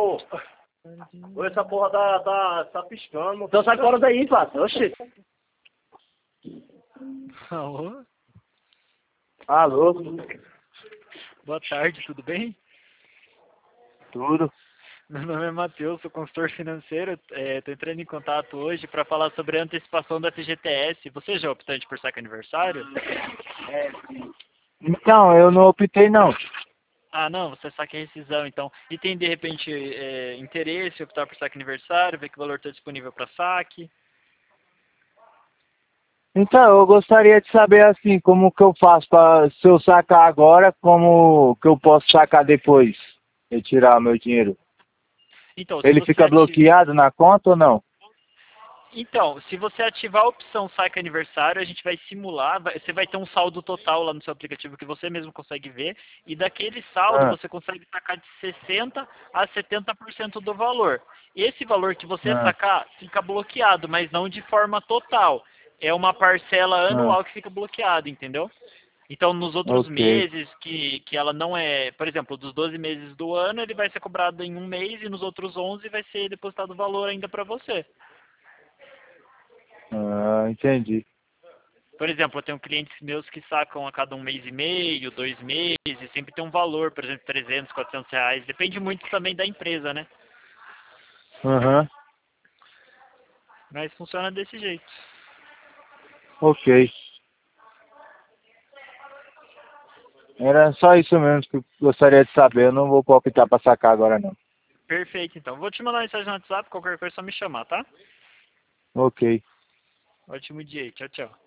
Ô, essa porra tá piscando. Então sai fora daí, parça. Oxi. Alô? Alô? Boa tarde, tudo bem? Tudo? Meu nome é Matheus, sou consultor financeiro. Estou entrando em contato hoje para falar sobre a antecipação da FGTS. Você já é optante por saque aniversário? Então, eu não optei não. Ah, não, você saque rescisão, então. E tem, de repente, interesse em optar por saque aniversário, ver que o valor está disponível para saque? Então, eu gostaria de saber assim, como que eu faço para se eu sacar agora, como que eu posso sacar depois, retirar meu dinheiro. Então, se Ele você fica bloqueado na conta ou não? Então, se você ativar a opção saque aniversário, a gente vai simular, você vai ter um saldo total lá no seu aplicativo que você mesmo consegue ver, e daquele saldo Ah, você consegue sacar de 60% a 70% do valor. Esse valor que você ah, sacar fica bloqueado, mas não de forma total. É uma parcela ah, anual que fica bloqueada, entendeu? Então, nos outros ok. meses que ela não é, por exemplo, dos 12 meses do ano, ele vai ser cobrado em um mês e nos outros 11 vai ser depositado o valor ainda para você. Ah, entendi. Por exemplo, eu tenho clientes meus que sacam a cada um mês e meio, 2 meses, sempre tem um valor, por exemplo, 300, 400 reais. Depende muito também da empresa, né? Aham, Mas funciona desse jeito. ok. Era só isso mesmo que eu gostaria de saber. Eu não vou optar para sacar agora não. Perfeito, então. Vou te mandar uma mensagem no WhatsApp, qualquer coisa é só me chamar, tá? Ok. Ótimo dia aí. Tchau, tchau.